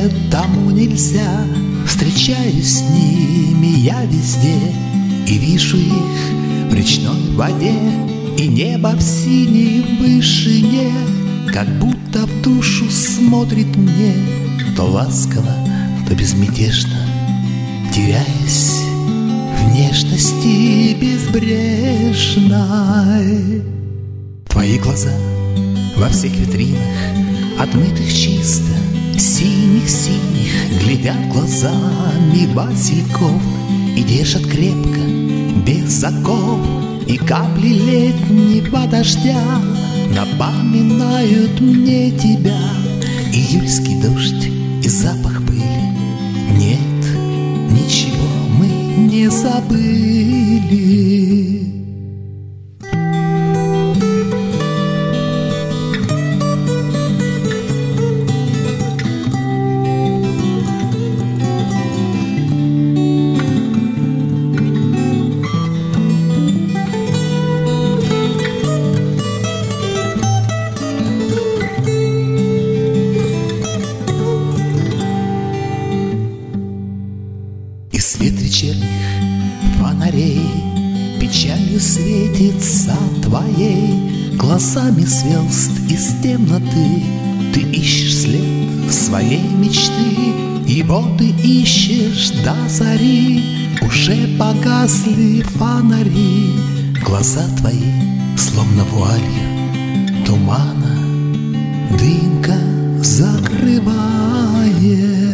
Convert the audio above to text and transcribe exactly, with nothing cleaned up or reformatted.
нет, тому нельзя. Встречаюсь с ними я везде и вижу их в речной воде, и небо в синей вышине как будто в душу смотрит мне, то ласково, то безмятежно, теряясь в нежности безбрежной. Твои глаза во всех витринах, отмытых чисто, синих-синих, глядят глазами васильков и держат крепко, без оков. И капли летнего дождя напоминают мне тебя, июльский дождь и запах пыли. Нет, ничего мы не забыли. И свет вечерних фонарей печалью светится твоей. Глазами звезд из темноты ты ищешь след своей мечты. Его ты ищешь до зари, уже погасли фонари. Глаза твои словно вуалью тумана дымка закрывает.